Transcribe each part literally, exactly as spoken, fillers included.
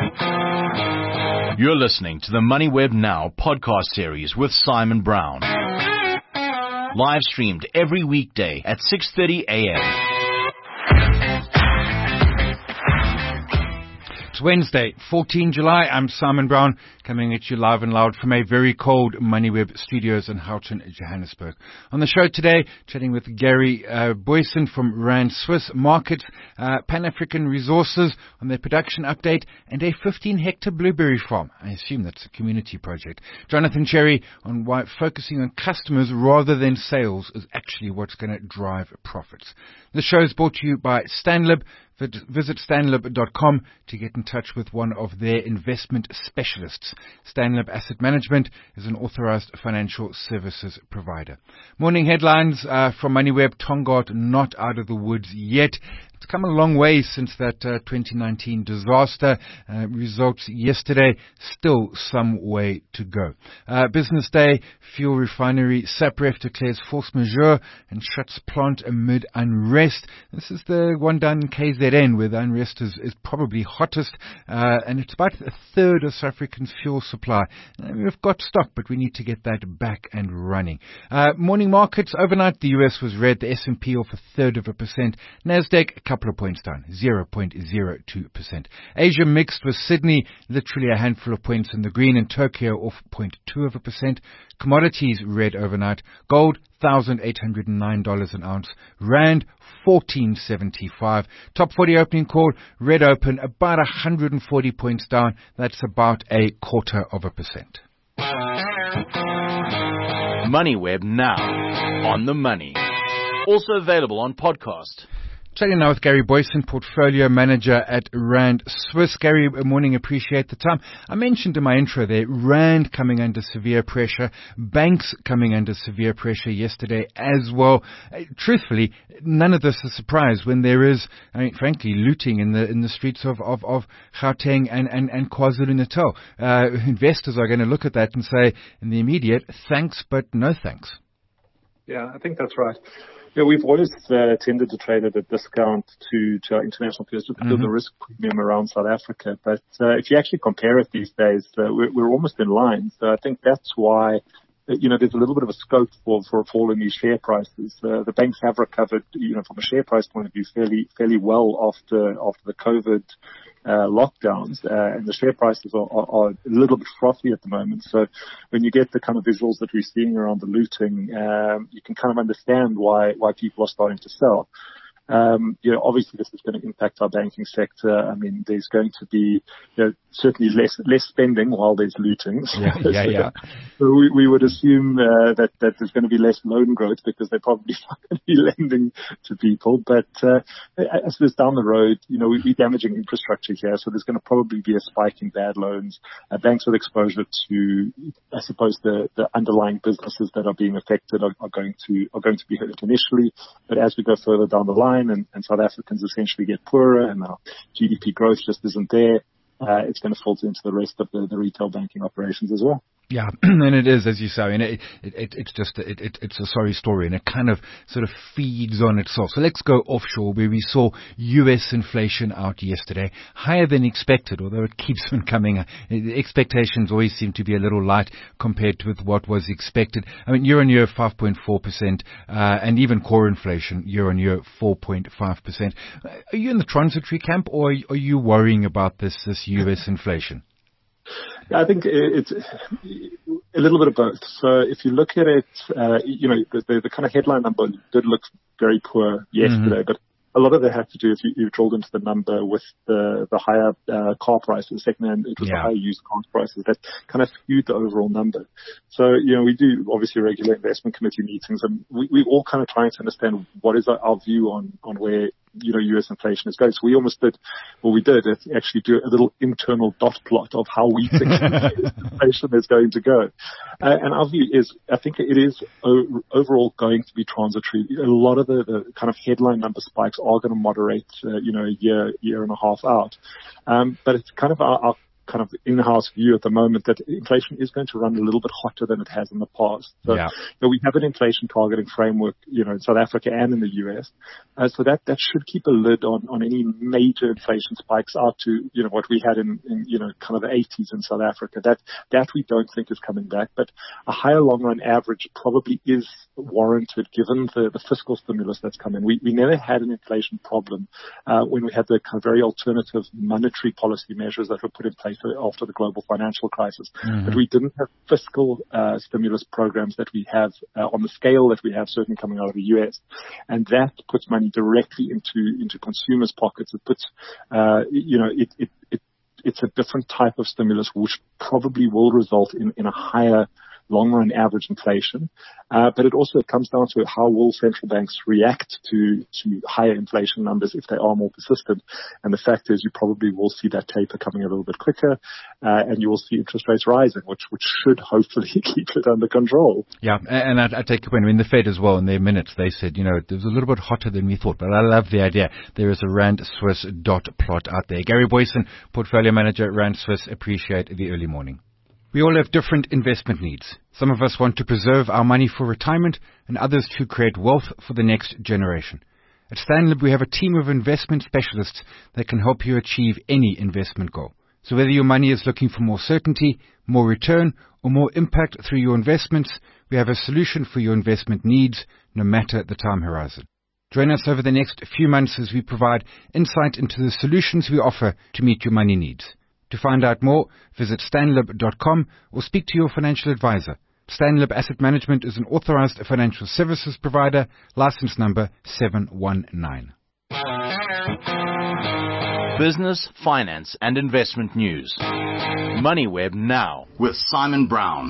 You're listening to the MoneyWeb Now podcast series with Simon Brown. Live streamed every weekday at six thirty a.m. It's Wednesday, fourteenth of July. I'm Simon Brown, coming at you live and loud from a very cold MoneyWeb studios in Houghton, Johannesburg. On the show today, chatting with Gary uh, Boyson from Rand Swiss Markets, uh, Pan-African Resources on their production update, and a fifteen hectare blueberry farm. I assume that's a community project. Jonathan Cherry on why focusing on customers rather than sales is actually what's going to drive profits. The show is brought to you by Stanlib. Visit stanlib dot com to get in touch with one of their investment specialists. Stanlib Asset Management is an authorized financial services provider. Morning headlines uh, from MoneyWeb. Tongaat not out of the woods yet. It's come a long way since that uh, twenty nineteen disaster. Uh, results yesterday, still some way to go. Uh, business day, fuel refinery Sapref declares force majeure and shuts plant amid unrest. This is the one down in K Z N where the unrest is, is probably hottest, uh, and it's about a third of South Africa's fuel supply. Uh, we've got stock, but we need to get that back and running. Uh, morning markets, overnight the U S was red, the S and P off a third of a percent, Nasdaq couple of points down, zero point zero two percent. Asia mixed with Sydney, literally a handful of points in the green, and Tokyo off zero point two of a percent. Commodities red overnight. Gold, one thousand eight hundred nine dollars an ounce. Rand, fourteen seventy-five. Top forty opening call, red open, about one hundred forty points down. That's about a quarter of a percent. MoneyWeb Now, on the money. Also available on podcast. Chatting now with Gary Boyson, Portfolio Manager at Rand Swiss. Gary, good morning. Appreciate the time. I mentioned in my intro there, Rand coming under severe pressure, banks coming under severe pressure yesterday as well. Uh, truthfully, none of this is a surprise when there is, I mean, frankly, looting in the in the streets of, of, of Gauteng and, and, and KwaZulu-Natal. Uh, investors are going to look at that and say, in the immediate, thanks, but no thanks. Yeah, I think that's right. Yeah, we've always uh, tended to trade at a discount to, to our international peers just because mm-hmm. of the risk premium around South Africa. But uh, if you actually compare it these days, uh, we're, we're almost in line. So I think that's why, you know, there's a little bit of a scope for, for a fall in these share prices. Uh, the banks have recovered, you know, from a share price point of view, fairly fairly well after after the COVID uh, lockdowns, uh, and the share prices are, are, are a little bit frothy at the moment. So when you get the kind of visuals that we're seeing around the looting, um, you can kind of understand why why people are starting to sell. Um, you know, obviously this is going to impact our banking sector. I mean, there's going to be, you know, certainly less, less spending while there's looting. Yeah, yeah, yeah. So we, we would assume, uh, that, that there's going to be less loan growth because they're probably not going to be lending to people. But, uh, as this down the road, you know, we'll be damaging infrastructure here. So there's going to probably be a spike in bad loans. Uh, banks with exposure to, I suppose, the, the underlying businesses that are being affected are, are going to, are going to be hurt initially. But as we go further down the line, And, and South Africans essentially get poorer and our G D P growth just isn't there, uh, it's going to filter into the rest of the, the retail banking operations as well. Yeah, and it is, as you say, I mean, it, it, it, it's just, it, it, it's a sorry story, and it kind of sort of feeds on itself. So let's go offshore, where we saw U S inflation out yesterday, higher than expected, although it keeps on coming. The expectations always seem to be a little light compared with what was expected. I mean, year on year, five point four percent, uh, and even core inflation, year on year, four point five percent. Are you in the transitory camp, or are you worrying about this, this U S inflation? I think it's a little bit of both. So if you look at it, uh, you know, the, the, the kind of headline number did look very poor yesterday, mm-hmm. but a lot of that had to do, if you, you drilled into the number, with the, the higher uh, car prices, second-hand, it was yeah. the higher used car prices that kind of skewed the overall number. So, you know, we do obviously regular investment committee meetings, and we, we all kind of trying to understand what is our, our view on, on where, you know, U S inflation is going. So we almost did, well, we did actually do a little internal dot plot of how we think inflation is going to go. Uh, and our view is, I think it is o- overall going to be transitory. A lot of the, the kind of headline number spikes are going to moderate, uh, you know, a year, year and a half out. Um, but it's kind of our, our kind of in-house view at the moment that inflation is going to run a little bit hotter than it has in the past. So, yeah. you know, we have an inflation targeting framework, you know, in South Africa and in the U S. Uh, so that, that should keep a lid on, on any major inflation spikes out to, you know, what we had in, in, you know, kind of the eighties in South Africa. That, that we don't think is coming back, but a higher long run average probably is warranted given the, the fiscal stimulus that's come in. We, we never had an inflation problem, uh, when we had the kind of very alternative monetary policy measures that were put in place after the global financial crisis. Mm-hmm. But we didn't have fiscal, uh, stimulus programs that we have, uh, on the scale that we have certainly coming out of the U S. And that puts money directly into, into consumers' pockets. It puts, uh, you know, it, it, it, it's a different type of stimulus which probably will result in, in a higher long-run average inflation. Uh, but it also comes down to how will central banks react to, to higher inflation numbers if they are more persistent. And the fact is you probably will see that taper coming a little bit quicker, uh, and you will see interest rates rising, which, which should hopefully keep it under control. Yeah, and I, I take your point. I mean, the Fed as well, in their minutes, they said, you know, it was a little bit hotter than we thought, but I love the idea. There is a Rand Swiss dot plot out there. Gary Boyson, Portfolio Manager at Rand Swiss, appreciate the early morning. We all have different investment needs. Some of us want to preserve our money for retirement and others to create wealth for the next generation. At Stanlib, we have a team of investment specialists that can help you achieve any investment goal. So whether your money is looking for more certainty, more return, or more impact through your investments, we have a solution for your investment needs, no matter the time horizon. Join us over the next few months as we provide insight into the solutions we offer to meet your money needs. To find out more, visit stanlib dot com or speak to your financial advisor. Stanlib Asset Management is an authorized financial services provider, license number seven one nine. Business, finance and investment news. MoneyWeb Now with Simon Brown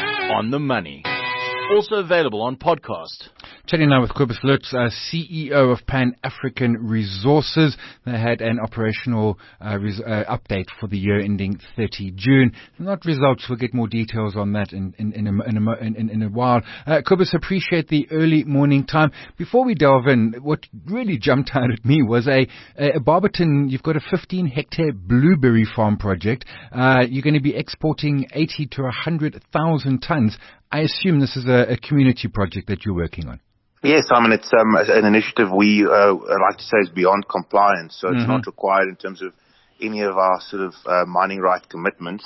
on the money. Also available on podcast. Chatting now with Cobus Lutz, uh, C E O of Pan African Resources. They had an operational uh, res- uh, update for the year ending thirtieth of June. Not results. We'll get more details on that in in in a, in a, in, in a while. Uh, Cobus, appreciate the early morning time. Before we delve in, what really jumped out at me was a a, a Barberton. You've got a fifteen hectare blueberry farm project. Uh, you're going to be exporting eighty to one hundred thousand tons. I assume this is a, a community project that you're working on. Yes, Simon, it's um, an initiative we uh, like to say is beyond compliance, so it's mm-hmm. not required in terms of any of our sort of uh, mining right commitments.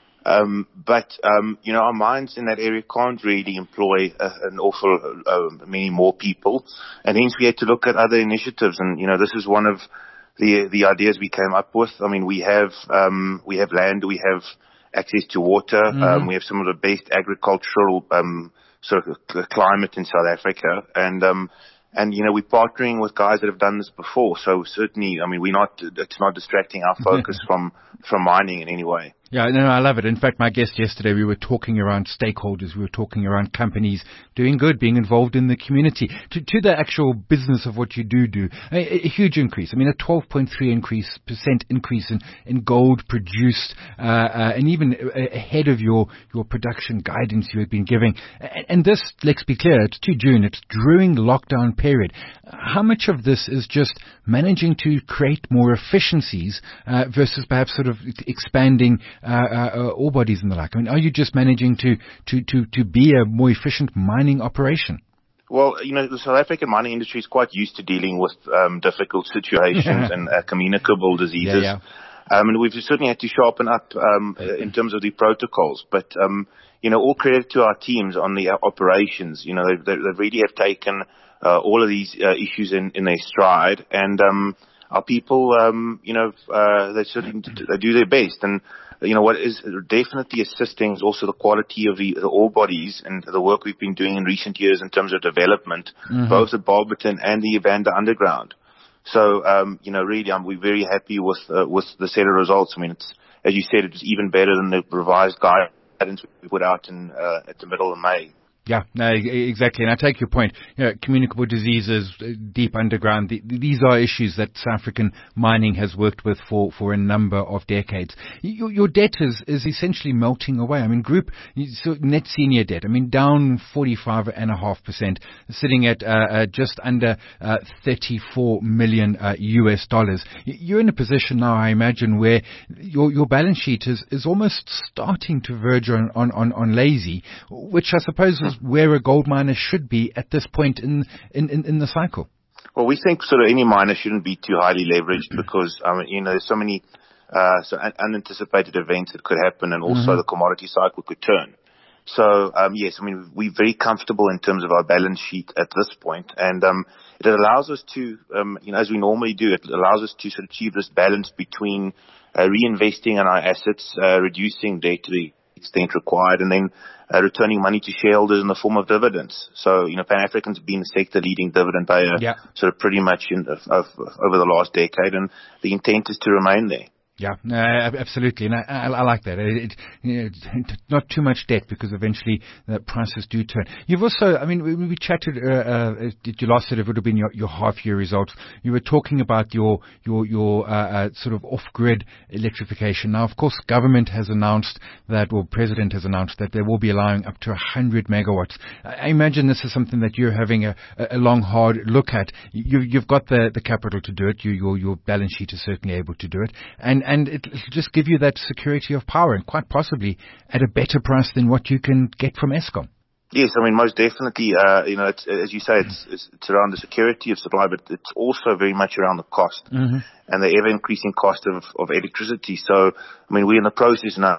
Um, but, um, you know, our mines in that area can't really employ uh, an awful uh, many more people, and hence we had to look at other initiatives, and, you know, this is one of the the ideas we came up with. I mean, we have um, we have land, we have access to water, mm-hmm. um, we have some of the best agricultural um sort of climate in South Africa, and um and you know we're partnering with guys that have done this before. So certainly, I mean, we're not it's not distracting our focus from from mining in any way. Yeah, no, I love it. In fact, my guest yesterday, we were talking around stakeholders, we were talking around companies doing good, being involved in the community, to, to the actual business of what you do do. A, a huge increase. I mean, a twelve point three increase, percent increase in, in gold produced, uh, uh, and even ahead of your, your production guidance you had been giving. And, and this, let's be clear, it's to June, it's during lockdown period. How much of this is just managing to create more efficiencies, uh, versus perhaps sort of expanding Uh, uh, ore bodies and the like? I mean, are you just managing to, to, to, to be a more efficient mining operation? Well, you know, the South African mining industry is quite used to dealing with um, difficult situations and uh, communicable diseases. Yeah, yeah. Um, and we've certainly had to sharpen up um, in terms of the protocols. But, um, you know, all credit to our teams on the operations. You know, they, they really have taken uh, all of these uh, issues in, in their stride. And um, our people, um, you know, uh, they certainly they do their best. And you know, what is definitely assisting is also the quality of the, the ore bodies and the work we've been doing in recent years in terms of development, mm-hmm. both at Barberton and the Evander Underground. So, um, you know, really, um, we're very happy with uh, with the set of results. I mean, it's, as you said, it was even better than the revised guidance we put out in uh, at the middle of May. Yeah, no, exactly. And I take your point. You know, communicable diseases, deep underground, the, these are issues that South African mining has worked with for, for a number of decades. Your, your debt is, is essentially melting away. I mean, group, so net senior debt, I mean, down forty-five point five percent, sitting at uh, uh, just under uh, thirty-four million uh, U S dollars. You're in a position now, I imagine, where your, your balance sheet is, is almost starting to verge on, on, on, on lazy, which I suppose is where a gold miner should be at this point in, in, in, in the cycle. Well, we think sort of any miner shouldn't be too highly leveraged because, I mean, you know, there's so many uh, so un- unanticipated events that could happen, and also mm-hmm. the commodity cycle could turn. So, um, yes, I mean, we're very comfortable in terms of our balance sheet at this point, and um, it allows us to, um, you know, as we normally do, it allows us to sort of achieve this balance between uh, reinvesting in our assets, uh, reducing debt to the extent required, and then uh, returning money to shareholders in the form of dividends. So, you know, Pan African's been a sector-leading dividend payer yeah. sort of pretty much in, of, of, over the last decade, and the intent is to remain there. Yeah, uh, absolutely, and I, I, I like that. It, it, you know, not too much debt because eventually the prices do turn. You've also, I mean, we, we chatted uh, uh, at your last set, it would have been your, your half-year results. You were talking about your your your uh, uh, sort of off-grid electrification. Now, of course, government has announced that, or President has announced that they will be allowing up to one hundred megawatts. I imagine this is something that you're having a, a long, hard look at. You, you've got the, the capital to do it. You, your your balance sheet is certainly able to do it, and And it'll just give you that security of power, and quite possibly at a better price than what you can get from Eskom. Yes, I mean, most definitely, uh, you know, it's, as you say, it's, it's, it's around the security of supply, but it's also very much around the cost mm-hmm. and the ever-increasing cost of, of electricity. So, I mean, we're in the process now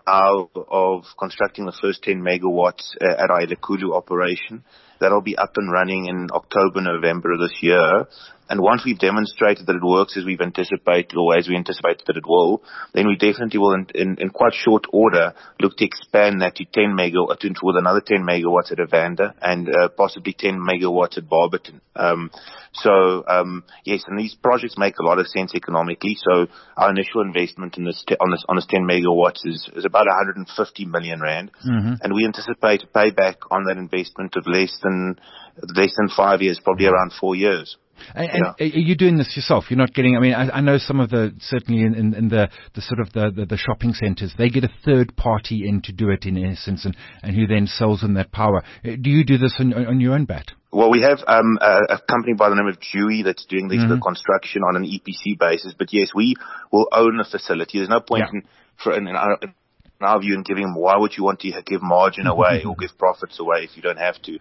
of constructing the first ten megawatts uh, at our Elikhulu operation. That'll be up and running in October, November of this year. And once we've demonstrated that it works as we've anticipated, or as we anticipated that it will, then we definitely will, in, in, in quite short order, look to expand that to ten megawatts, to, with another ten megawatts at Evander, and uh, possibly ten megawatts at Barberton. Um, so, um, yes, and these projects make a lot of sense economically. So our initial investment in this, te- on this, on this ten megawatts is, is about one hundred fifty million rand. Mm-hmm. And we anticipate a payback on that investment of less than, less than five years, probably around four years. And, and yeah. Are you doing this yourself? You're not getting, I mean, I, I know some of the, certainly in, in, in the, the sort of the, the, the shopping centres, they get a third party in to do it in essence, and, and who then sells them that power. Do you do this on, on your own bat? Well, we have um, a, a company by the name of Dewey that's doing this mm-hmm. construction on an E P C basis. But yes, we will own the facility. There's no point yeah. in, for, in, in, our, in our view in giving, why would you want to give margin away mm-hmm. or give profits away if you don't have to?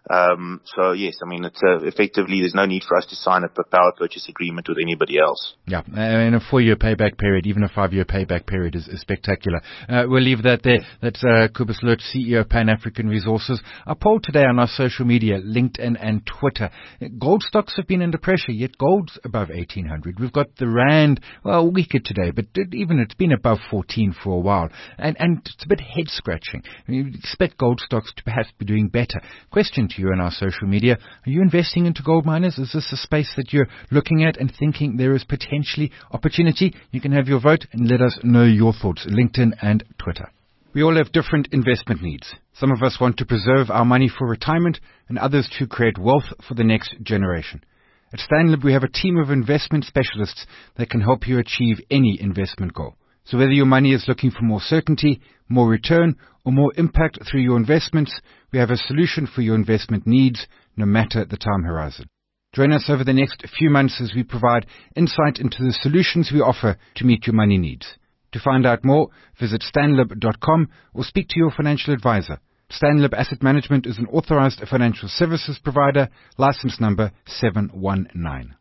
Um, so yes, I mean, it's, uh, effectively, there's no need for us to sign a power purchase agreement with anybody else. Yeah, and a four-year payback period, even a five-year payback period is, is spectacular. Uh, we'll leave that there. That's uh, Cobus Lurt, C E O of Pan African Resources. A poll today on our social media, LinkedIn and Twitter. Gold stocks have been under pressure, yet gold's above eighteen hundred. We've got the rand, well, weaker today, but even it's been above fourteen for a while. And, and it's a bit head-scratching. I mean, you'd expect gold stocks to perhaps be doing better. Question to you on our social media: are you investing into gold miners? Is this a space that you're looking at and thinking there is potentially opportunity? You can have your vote and let us know your thoughts. LinkedIn and Twitter. We all have different investment needs. Some of us want to preserve our money for retirement, and others to create wealth for the next generation. At Stanlib, we have a team of investment specialists that can help you achieve any investment goal. So whether your money is looking for more certainty, more return, or more impact through your investments, we have a solution for your investment needs, no matter the time horizon. Join us over the next few months as we provide insight into the solutions we offer to meet your money needs. To find out more, visit stanlib dot com or speak to your financial advisor. Stanlib Asset Management is an authorized financial services provider, license number seven one nine.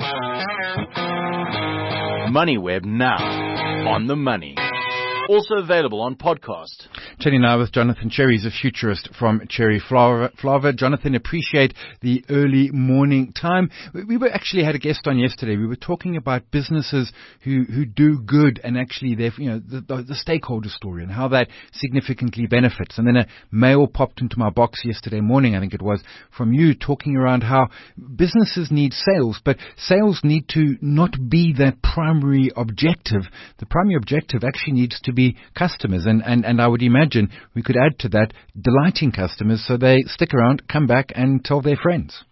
MoneyWeb now, on the money. Also available on podcast. Chatting now with Jonathan Cherry, he's a futurist from Cherry Flower. Flower. Jonathan, appreciate the early morning time. We were actually had a guest on yesterday. We were talking about businesses who, who do good, and actually they've, you know, the, the, the stakeholder story and how that significantly benefits. And then a mail popped into my box yesterday morning, I think it was, from you talking around how businesses need sales, but sales need to not be that primary objective. The primary objective actually needs to be customers, and, and, and I would imagine imagine we could add to that delighting customers so they stick around, come back and tell their friends.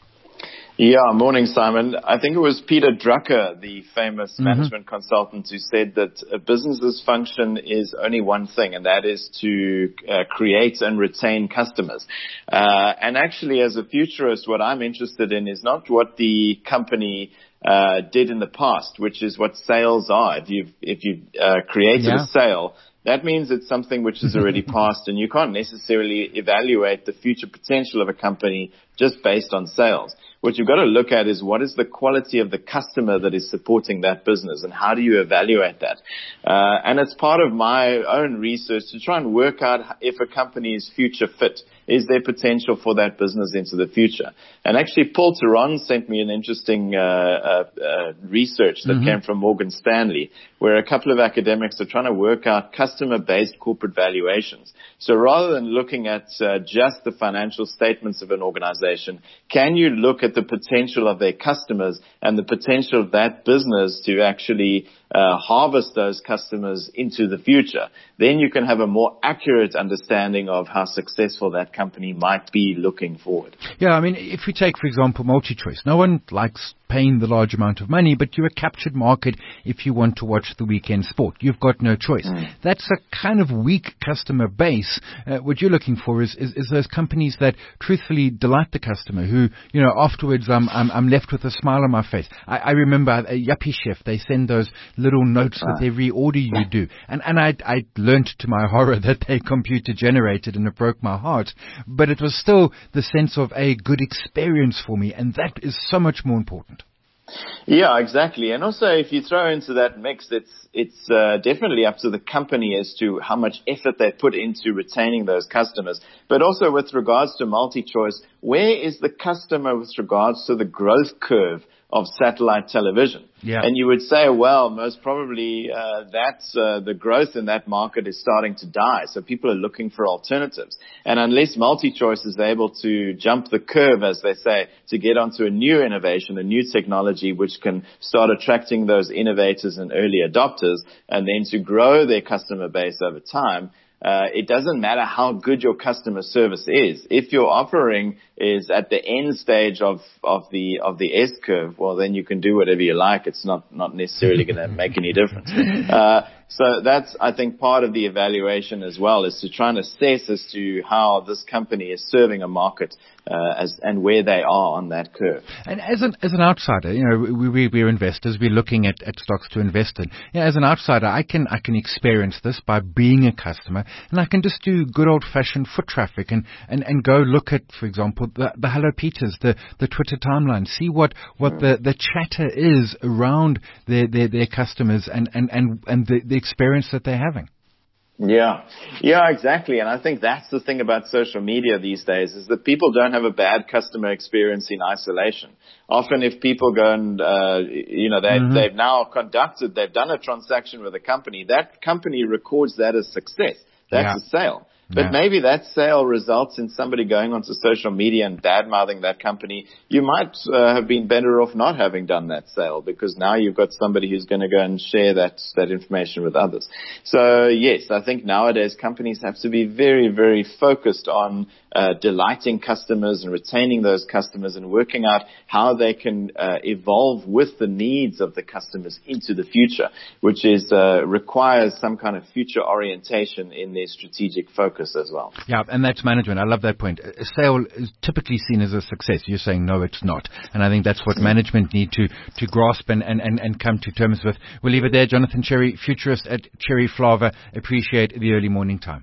Yeah, morning, Simon. I think it was Peter Drucker, the famous mm-hmm. management consultant, who said that a business's function is only one thing, and that is to uh, create and retain customers. Uh, and actually, as a futurist, what I'm interested in is not what the company uh, did in the past, which is what sales are. If you've, if you've uh, created yeah. a sale, that means it's something which is already passed, and you can't necessarily evaluate the future potential of a company just based on sales. What you've got to look at is what is the quality of the customer that is supporting that business, and how do you evaluate that? Uh, and it's part of my own research to try and work out if a company is future fit. Is there potential for that business into the future? And actually, Paul Theron sent me an interesting uh, uh, uh, research that mm-hmm. came from Morgan Stanley, where a couple of academics are trying to work out customer-based corporate valuations. So rather than looking at uh, just the financial statements of an organization, can you look at the potential of their customers and the potential of that business to actually uh, harvest those customers into the future? Then you can have a more accurate understanding of how successful that company might be looking forward. Yeah, I mean, if we take, for example, MultiChoice, no one likes paying the large amount of money, but you're a captured market if you want to watch the weekend sport. You've got no choice. Mm. That's a kind of weak customer base. Uh, what you're looking for is, is, is those companies that truthfully delight the customer, who, you know, afterwards I'm, I'm, I'm left with a smile on my face. I, I remember at Yuppie Chef, they send those little notes with every order you do. And, and I, I learned to my horror that they computer generated, and it broke my heart. But it was still the sense of a good experience for me, and that is so much more important. Yeah, exactly. And also, if you throw into that mix, it's it's uh, definitely up to the company as to how much effort they put into retaining those customers. But also with regards to MultiChoice, where is the customer with regards to the growth curve of satellite television? Yeah. And you would say, well, most probably uh, that's uh, the growth in that market is starting to die. So people are looking for alternatives. And unless MultiChoice is able to jump the curve, as they say, to get onto a new innovation, a new technology which can start attracting those innovators and early adopters, and then to grow their customer base over time, Uh, it doesn't matter how good your customer service is. If your offering is at the end stage of, of the, of the S curve, well, then you can do whatever you like. It's not, not necessarily going to make any difference. Uh, so that's, I think, part of the evaluation as well, is to try and assess as to how this company is serving a market, uh, as, and where they are on that curve. And as an, as an outsider, you know, we, we, we're investors, we're looking at, at stocks to invest in. You know, as an outsider, I can, I can experience this by being a customer, and I can just do good old fashioned foot traffic and, and, and go look at, for example, the, the Hello Peters, the, the Twitter timeline, see what, what the, the chatter is around their, their, their customers and, and, and, and the, the experience that they're having. Yeah, yeah, exactly. And I think that's the thing about social media these days, is that people don't have a bad customer experience in isolation. Often if people go and, uh, you know, they've, mm-hmm. they've now conducted, they've done a transaction with a company, that company records that as success. That's yeah. a sale. But yeah. maybe that sale results in somebody going onto social media and bad-mouthing that company. You might uh, have been better off not having done that sale, because now you've got somebody who's going to go and share that, that information with others. So, yes, I think nowadays companies have to be very, very focused on uh, delighting customers and retaining those customers and working out how they can uh, evolve with the needs of the customers into the future, which is uh, requires some kind of future orientation in their strategic focus as well. Yeah, and that's management. I love that point. A sale is typically seen as a success. You're saying, no, it's not. And I think that's what management need to, to grasp and, and, and, and come to terms with. We'll leave it there. Jonathan Cherry, futurist at Cherry Flava. Appreciate the early morning time.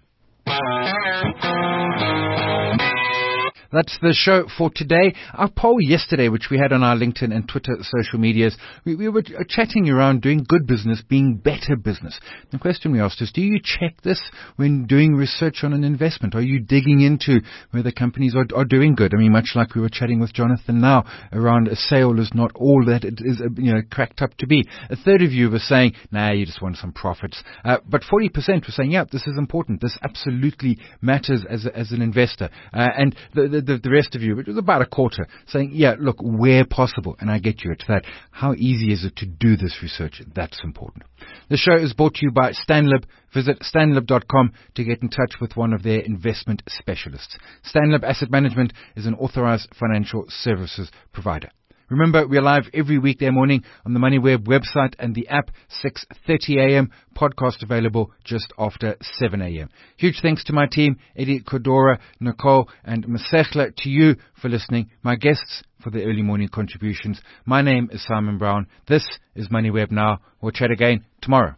That's the show for today. Our poll yesterday, which we had on our LinkedIn and Twitter social medias, we, we were chatting around doing good business, being better business. The question we asked is, do you check this when doing research on an investment? Are you digging into whether companies are, are doing good? I mean, much like we were chatting with Jonathan now around a sale is not all that it is, you know, cracked up to be. A third of you were saying, nah, you just want some profits. Uh, but forty percent were saying, yeah, this is important. This absolutely matters as a, as an investor. Uh, and the, the the, the rest of you, which was about a quarter, saying, yeah, look, where possible, and I get you, it's that. How easy is it to do this research? That's important. The show is brought to you by Stanlib. Visit stanlib dot com to get in touch with one of their investment specialists. Stanlib Asset Management is an authorized financial services provider. Remember, we're live every weekday morning on the MoneyWeb website and the app, six thirty a.m. Podcast available just after seven a.m. Huge thanks to my team, Eddie Kodora, Nicole, and Masechla, to you for listening. My guests for the early morning contributions. My name is Simon Brown. This is MoneyWeb Now. We'll chat again tomorrow.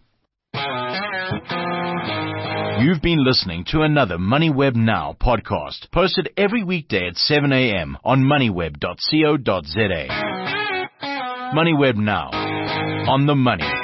You've been listening to another MoneyWeb Now podcast, posted every weekday at seven a.m. on moneyweb dot co dot za. MoneyWeb Now, on the money.